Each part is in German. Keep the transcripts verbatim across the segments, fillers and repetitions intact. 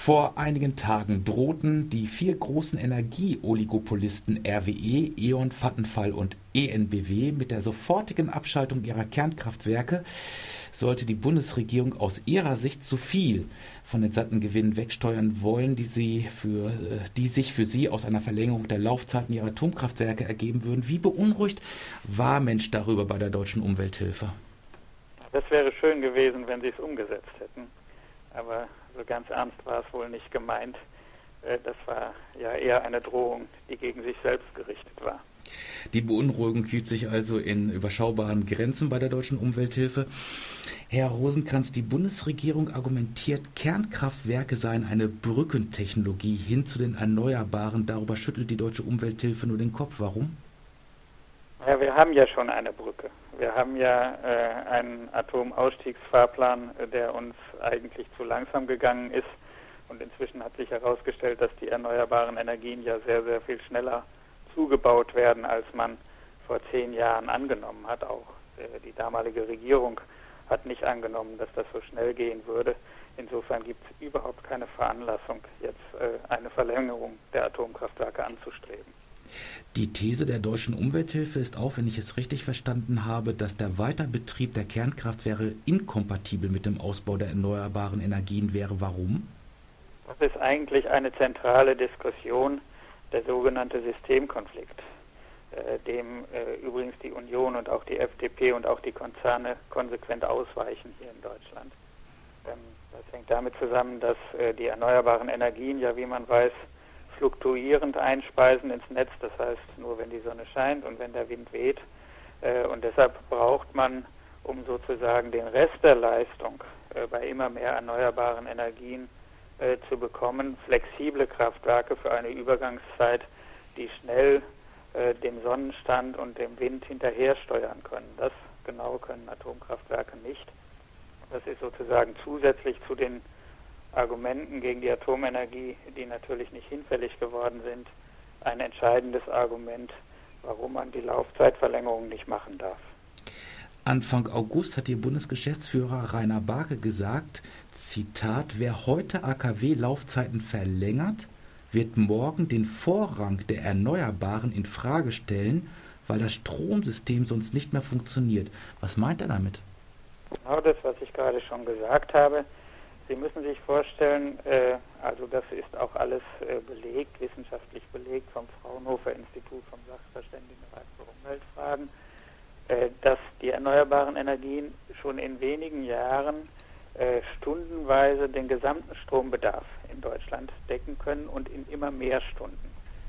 Vor einigen Tagen drohten die vier großen Energieoligopolisten R W E, E.ON, Vattenfall und E N B W mit der sofortigen Abschaltung ihrer Kernkraftwerke, sollte die Bundesregierung aus ihrer Sicht zu viel von den satten Gewinnen wegsteuern wollen, die, sie für, die sich für sie aus einer Verlängerung der Laufzeiten ihrer Atomkraftwerke ergeben würden. Wie beunruhigt war Mensch darüber bei der Deutschen Umwelthilfe? Das wäre schön gewesen, wenn sie es umgesetzt hätten. Aber so ganz ernst war es wohl nicht gemeint. Das war ja eher eine Drohung, die gegen sich selbst gerichtet war. Die Beunruhigung hielt sich also in überschaubaren Grenzen bei der Deutschen Umwelthilfe. Herr Rosenkranz, die Bundesregierung argumentiert, Kernkraftwerke seien eine Brückentechnologie hin zu den Erneuerbaren. Darüber schüttelt die Deutsche Umwelthilfe nur den Kopf. Warum? Ja, wir haben ja schon eine Brücke. Wir haben ja äh, einen Atomausstiegsfahrplan, der uns eigentlich zu langsam gegangen ist. Und inzwischen hat sich herausgestellt, dass die erneuerbaren Energien ja sehr, sehr viel schneller zugebaut werden, als man vor zehn Jahren angenommen hat. Auch äh, die damalige Regierung hat nicht angenommen, dass das so schnell gehen würde. Insofern gibt es überhaupt keine Veranlassung, jetzt äh, eine Verlängerung der Atomkraftwerke anzustreben. Die These der Deutschen Umwelthilfe ist auch, wenn ich es richtig verstanden habe, dass der Weiterbetrieb der Kernkraftwerke inkompatibel mit dem Ausbau der erneuerbaren Energien wäre. Warum? Das ist eigentlich eine zentrale Diskussion, der sogenannte Systemkonflikt, äh, dem äh, übrigens die Union und auch die F D P und auch die Konzerne konsequent ausweichen hier in Deutschland. Ähm, das hängt damit zusammen, dass äh, die erneuerbaren Energien, ja wie man weiß, fluktuierend einspeisen ins Netz, das heißt nur wenn die Sonne scheint und wenn der Wind weht. Äh, und deshalb braucht man, um sozusagen den Rest der Leistung äh, bei immer mehr erneuerbaren Energien äh, zu bekommen, flexible Kraftwerke für eine Übergangszeit, die schnell äh, dem Sonnenstand und dem Wind hinterher steuern können. Das genau können Atomkraftwerke nicht. Das ist sozusagen zusätzlich zu den Argumenten gegen die Atomenergie, die natürlich nicht hinfällig geworden sind, ein entscheidendes Argument, warum man die Laufzeitverlängerung nicht machen darf. Anfang August hat Ihr Bundesgeschäftsführer Rainer Barke gesagt, Zitat, wer heute A K W-Laufzeiten verlängert, wird morgen den Vorrang der Erneuerbaren in Frage stellen, weil das Stromsystem sonst nicht mehr funktioniert. Was meint er damit? Genau das, was ich gerade schon gesagt habe. Sie müssen sich vorstellen, äh, also das ist auch alles äh, belegt, wissenschaftlich belegt vom Fraunhofer Institut, vom Sachverständigenrat für Umweltfragen, äh, dass die erneuerbaren Energien schon in wenigen Jahren äh, stundenweise den gesamten Strombedarf in Deutschland decken können und in immer mehr Stunden.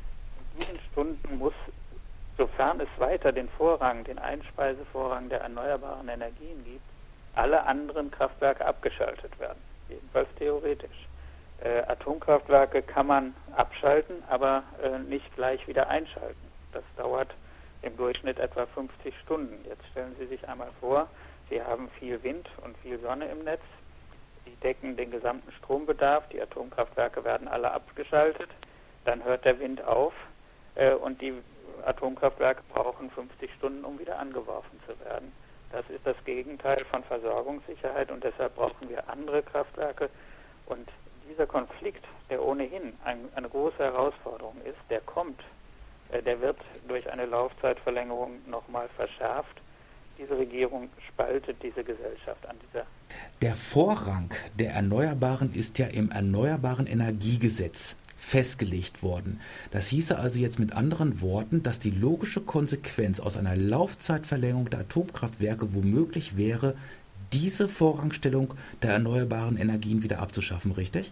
In diesen Stunden muss, sofern es weiter den Vorrang, den Einspeisevorrang der erneuerbaren Energien gibt, alle anderen Kraftwerke abgeschaltet werden. Jedenfalls theoretisch. Äh, Atomkraftwerke kann man abschalten, aber äh, nicht gleich wieder einschalten. Das dauert im Durchschnitt etwa fünfzig Stunden. Jetzt stellen Sie sich einmal vor, Sie haben viel Wind und viel Sonne im Netz. Die decken den gesamten Strombedarf. Die Atomkraftwerke werden alle abgeschaltet. Dann hört der Wind auf äh, und die Atomkraftwerke brauchen fünfzig Stunden, um wieder angeworfen zu werden. Das ist das Gegenteil von Versorgungssicherheit und deshalb brauchen wir andere Kraftwerke. Und dieser Konflikt, der ohnehin ein, eine große Herausforderung ist, der kommt, äh, der wird durch eine Laufzeitverlängerung nochmal verschärft. Diese Regierung spaltet diese Gesellschaft an dieser. Der Vorrang der Erneuerbaren ist ja im Erneuerbaren Energiegesetz festgelegt worden. Das hieße also jetzt mit anderen Worten, dass die logische Konsequenz aus einer Laufzeitverlängerung der Atomkraftwerke womöglich wäre, diese Vorrangstellung der erneuerbaren Energien wieder abzuschaffen, richtig?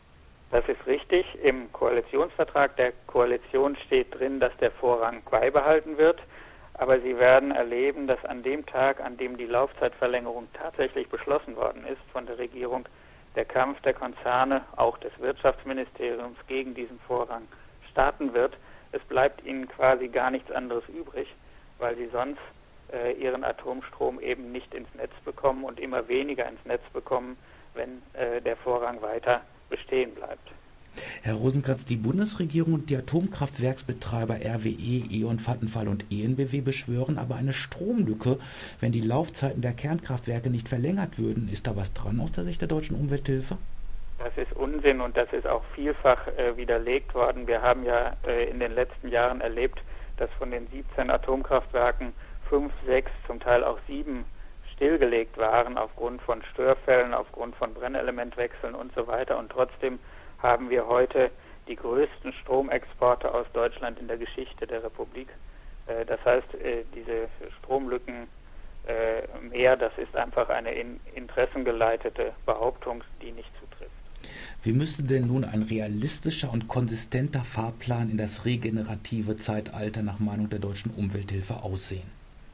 Das ist richtig. Im Koalitionsvertrag der Koalition steht drin, dass der Vorrang beibehalten wird. Aber Sie werden erleben, dass an dem Tag, an dem die Laufzeitverlängerung tatsächlich beschlossen worden ist von der Regierung, der Kampf der Konzerne, auch des Wirtschaftsministeriums, gegen diesen Vorrang starten wird. Es bleibt ihnen quasi gar nichts anderes übrig, weil sie sonst äh, ihren Atomstrom eben nicht ins Netz bekommen und immer weniger ins Netz bekommen, wenn äh, der Vorrang weiter bestehen bleibt. Herr Rosenkranz, die Bundesregierung und die Atomkraftwerksbetreiber R W E, E.ON, Vattenfall und E N B W beschwören aber eine Stromlücke, wenn die Laufzeiten der Kernkraftwerke nicht verlängert würden. Ist da was dran aus der Sicht der Deutschen Umwelthilfe? Das Das ist Unsinn und das ist auch vielfach äh, widerlegt worden. Wir haben ja äh, in den letzten Jahren erlebt, dass von den siebzehn Atomkraftwerken fünf, sechs, zum Teil auch sieben stillgelegt waren aufgrund von Störfällen, aufgrund von Brennelementwechseln und so weiter. Und trotzdem haben wir heute die größten Stromexporte aus Deutschland in der Geschichte der Republik. Äh, das heißt, äh, diese Stromlücken äh, mehr, das ist einfach eine in interessengeleitete Behauptung, die nicht zutrifft. Wie müsste denn nun ein realistischer und konsistenter Fahrplan in das regenerative Zeitalter nach Meinung der Deutschen Umwelthilfe aussehen?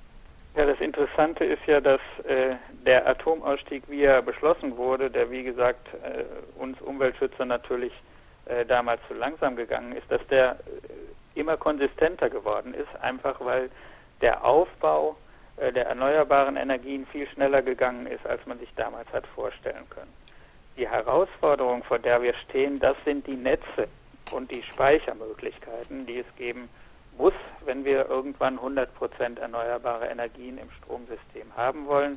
Ja, das Interessante ist ja, dass äh, der Atomausstieg, wie er beschlossen wurde, der wie gesagt äh, uns Umweltschützer natürlich äh, damals zu langsam gegangen ist, dass der äh, immer konsistenter geworden ist, einfach weil der Aufbau äh, der erneuerbaren Energien viel schneller gegangen ist, als man sich damals hat vorstellen können. Die Herausforderung, vor der wir stehen, das sind die Netze und die Speichermöglichkeiten, die es geben muss, wenn wir irgendwann hundert Prozent erneuerbare Energien im Stromsystem haben wollen.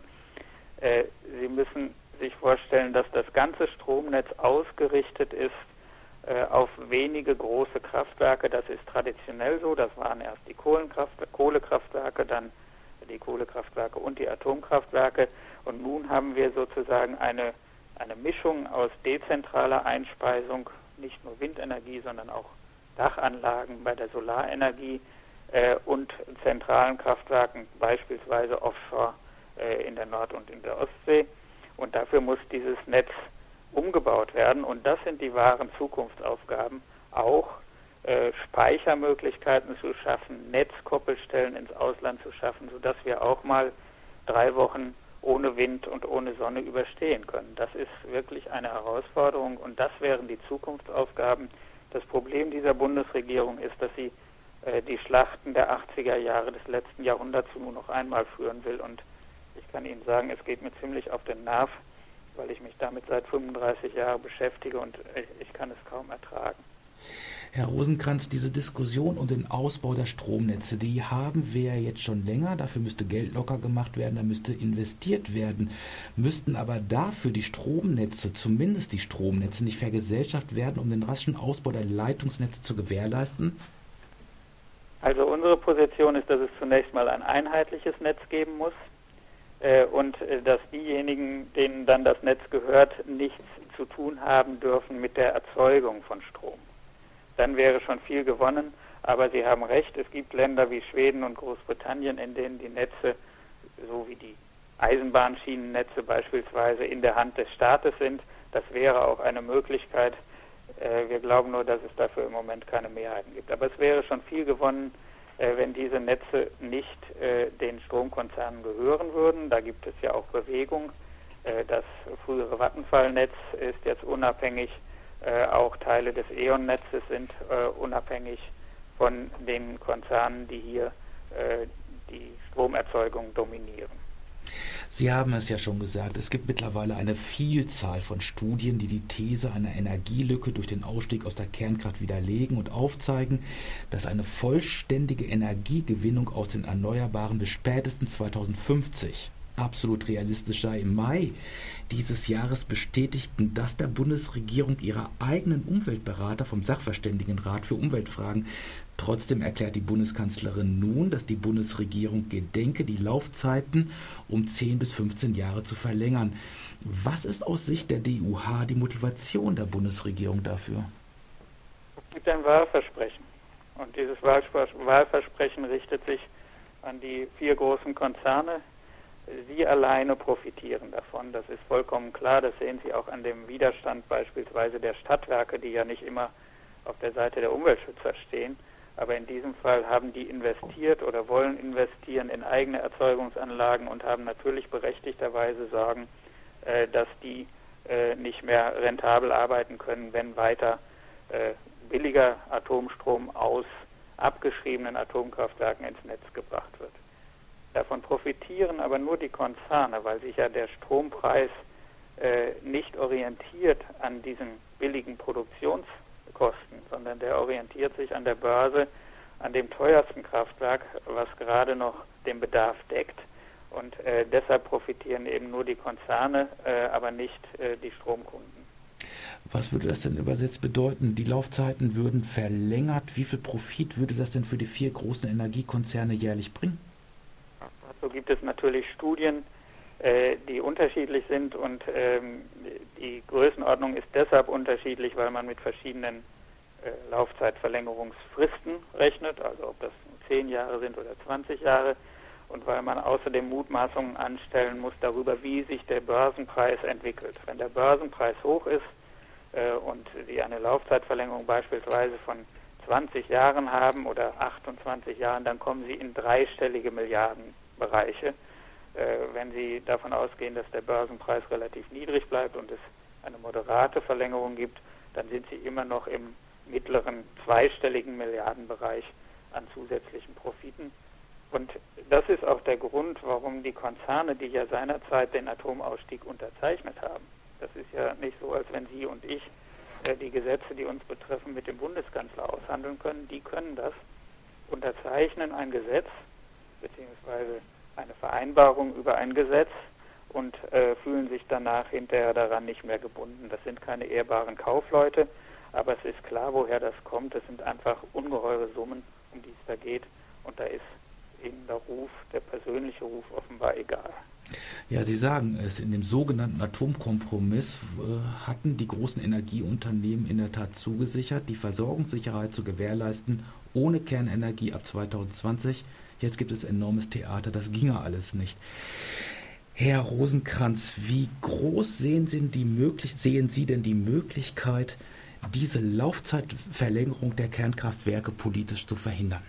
Äh, Sie müssen sich vorstellen, dass das ganze Stromnetz ausgerichtet ist äh, auf wenige große Kraftwerke. Das ist traditionell so. Das waren erst die Kohlenkraft- Kohlekraftwerke, dann die Kohlekraftwerke und die Atomkraftwerke. Und nun haben wir sozusagen eine, eine Mischung aus dezentraler Einspeisung, nicht nur Windenergie, sondern auch Dachanlagen bei der Solarenergie äh, und zentralen Kraftwerken, beispielsweise offshore äh, in der Nord- und in der Ostsee. Und dafür muss dieses Netz umgebaut werden. Und das sind die wahren Zukunftsaufgaben, auch äh, Speichermöglichkeiten zu schaffen, Netzkoppelstellen ins Ausland zu schaffen, sodass wir auch mal drei Wochen ohne Wind und ohne Sonne überstehen können. Das ist wirklich eine Herausforderung und das wären die Zukunftsaufgaben. Das Problem dieser Bundesregierung ist, dass sie äh, die Schlachten der achtziger Jahre des letzten Jahrhunderts nur noch einmal führen will. Und ich kann Ihnen sagen, es geht mir ziemlich auf den Nerv, weil ich mich damit seit fünfunddreißig Jahren beschäftige und ich, ich kann es kaum ertragen. Herr Rosenkrantz, diese Diskussion um den Ausbau der Stromnetze, die haben wir jetzt schon länger. Dafür müsste Geld locker gemacht werden, da müsste investiert werden. Müssten aber dafür die Stromnetze, zumindest die Stromnetze, nicht vergesellschaftet werden, um den raschen Ausbau der Leitungsnetze zu gewährleisten? Also unsere Position ist, dass es zunächst mal ein einheitliches Netz geben muss äh, und äh, dass diejenigen, denen dann das Netz gehört, nichts zu tun haben dürfen mit der Erzeugung von Strom. Dann wäre schon viel gewonnen, aber Sie haben recht, es gibt Länder wie Schweden und Großbritannien, in denen die Netze, so wie die Eisenbahnschienennetze beispielsweise, in der Hand des Staates sind. Das wäre auch eine Möglichkeit. Wir glauben nur, dass es dafür im Moment keine Mehrheiten gibt. Aber es wäre schon viel gewonnen, wenn diese Netze nicht den Stromkonzernen gehören würden. Da gibt es ja auch Bewegung. Das frühere Vattenfall-Netz ist jetzt unabhängig. Äh, auch Teile des E.ON-Netzes sind äh, unabhängig von den Konzernen, die hier äh, die Stromerzeugung dominieren. Sie haben es ja schon gesagt, es gibt mittlerweile eine Vielzahl von Studien, die die These einer Energielücke durch den Ausstieg aus der Kernkraft widerlegen und aufzeigen, dass eine vollständige Energiegewinnung aus den Erneuerbaren bis spätestens zweitausendfünfzig absolut realistisch sei. Im Mai dieses Jahres bestätigten das der Bundesregierung ihre eigenen Umweltberater vom Sachverständigenrat für Umweltfragen. Trotzdem erklärt die Bundeskanzlerin nun, dass die Bundesregierung gedenke, die Laufzeiten um zehn bis fünfzehn Jahre zu verlängern. Was ist aus Sicht der D U H die Motivation der Bundesregierung dafür? Es gibt ein Wahlversprechen. Und dieses Wahlversprechen richtet sich an die vier großen Konzerne. Sie alleine profitieren davon, das ist vollkommen klar, das sehen Sie auch an dem Widerstand beispielsweise der Stadtwerke, die ja nicht immer auf der Seite der Umweltschützer stehen, aber in diesem Fall haben die investiert oder wollen investieren in eigene Erzeugungsanlagen und haben natürlich berechtigterweise Sorgen, äh, dass die äh, nicht mehr rentabel arbeiten können, wenn weiter äh, billiger Atomstrom aus abgeschriebenen Atomkraftwerken ins Netz gebracht wird. Davon profitieren aber nur die Konzerne, weil sich ja der Strompreis äh, nicht orientiert an diesen billigen Produktionskosten, sondern der orientiert sich an der Börse, an dem teuersten Kraftwerk, was gerade noch den Bedarf deckt. Und äh, deshalb profitieren eben nur die Konzerne, äh, aber nicht äh, die Stromkunden. Was würde das denn übersetzt bedeuten? Die Laufzeiten würden verlängert. Wie viel Profit würde das denn für die vier großen Energiekonzerne jährlich bringen? Dazu gibt es natürlich Studien, äh, die unterschiedlich sind und ähm, die Größenordnung ist deshalb unterschiedlich, weil man mit verschiedenen äh, Laufzeitverlängerungsfristen rechnet, also ob das zehn Jahre sind oder zwanzig Jahre, und weil man außerdem Mutmaßungen anstellen muss darüber, wie sich der Börsenpreis entwickelt. Wenn der Börsenpreis hoch ist, und Sie eine Laufzeitverlängerung beispielsweise von zwanzig Jahren haben oder achtundzwanzig Jahren, dann kommen Sie in dreistellige Milliardenbereiche. Wenn Sie davon ausgehen, dass der Börsenpreis relativ niedrig bleibt und es eine moderate Verlängerung gibt, dann sind Sie immer noch im mittleren zweistelligen Milliardenbereich an zusätzlichen Profiten. Und das ist auch der Grund, warum die Konzerne, die ja seinerzeit den Atomausstieg unterzeichnet haben, das ist ja nicht so, als wenn Sie und ich äh, die Gesetze, die uns betreffen, mit dem Bundeskanzler aushandeln können. Die können das, unterzeichnen ein Gesetz beziehungsweise eine Vereinbarung über ein Gesetz und äh, fühlen sich danach hinterher daran nicht mehr gebunden. Das sind keine ehrbaren Kaufleute, aber es ist klar, woher das kommt. Es sind einfach ungeheure Summen, um die es da geht, und da ist Ihnen der Ruf, der persönliche Ruf offenbar egal. Ja, Sie sagen es, in dem sogenannten Atomkompromiss äh, hatten die großen Energieunternehmen in der Tat zugesichert, die Versorgungssicherheit zu gewährleisten, ohne Kernenergie ab zweitausendzwanzig. Jetzt gibt es enormes Theater, das ginge alles nicht. Herr Rosenkrantz, wie groß sehen Sie, die möglich- sehen Sie denn die Möglichkeit, diese Laufzeitverlängerung der Kernkraftwerke politisch zu verhindern?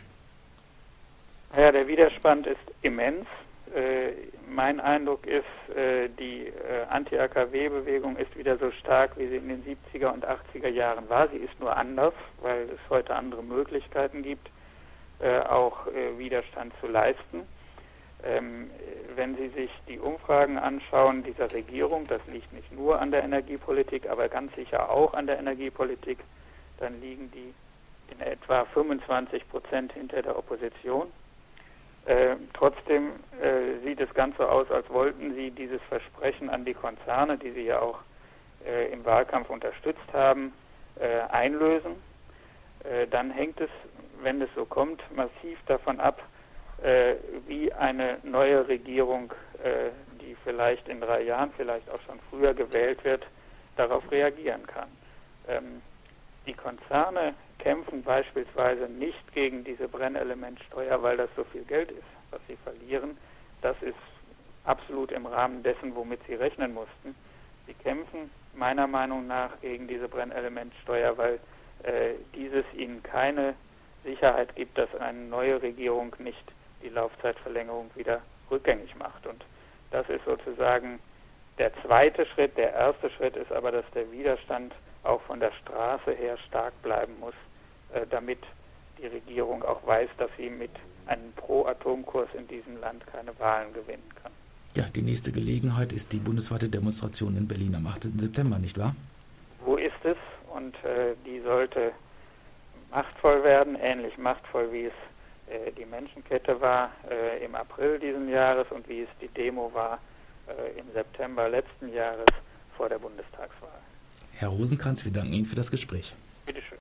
Ja, der Widerstand ist immens. Äh, mein Eindruck ist, äh, die äh, Anti-A K W-Bewegung ist wieder so stark, wie sie in den siebziger und achtziger Jahren war. Sie ist nur anders, weil es heute andere Möglichkeiten gibt, äh, auch äh, Widerstand zu leisten. Ähm, wenn Sie sich die Umfragen anschauen dieser Regierung, das liegt nicht nur an der Energiepolitik, aber ganz sicher auch an der Energiepolitik, dann liegen die in etwa fünfundzwanzig Prozent hinter der Opposition. Äh, trotzdem äh, sieht es ganz so aus, als wollten sie dieses Versprechen an die Konzerne, die sie ja auch äh, im Wahlkampf unterstützt haben, äh, einlösen. Äh, dann hängt es, wenn es so kommt, massiv davon ab, äh, wie eine neue Regierung, äh, die vielleicht in drei Jahren, vielleicht auch schon früher gewählt wird, darauf reagieren kann. Ähm, die Konzerne kämpfen beispielsweise nicht gegen diese Brennelementsteuer, weil das so viel Geld ist, was sie verlieren. Das ist absolut im Rahmen dessen, womit sie rechnen mussten. Sie kämpfen meiner Meinung nach gegen diese Brennelementsteuer, weil äh, dieses ihnen keine Sicherheit gibt, dass eine neue Regierung nicht die Laufzeitverlängerung wieder rückgängig macht. Und das ist sozusagen der zweite Schritt. Der erste Schritt ist aber, dass der Widerstand auch von der Straße her stark bleiben muss, äh, damit die Regierung auch weiß, dass sie mit einem Pro-Atomkurs in diesem Land keine Wahlen gewinnen kann. Ja, die nächste Gelegenheit ist die bundesweite Demonstration in Berlin am achtzehnten September, nicht wahr? Wo ist es? Und äh, die sollte machtvoll werden, ähnlich machtvoll wie es äh, die Menschenkette war äh, im April diesen Jahres und wie es die Demo war äh, im September letzten Jahres vor der Bundestagswahl. Herr Rosenkrantz, wir danken Ihnen für das Gespräch. Bitte schön.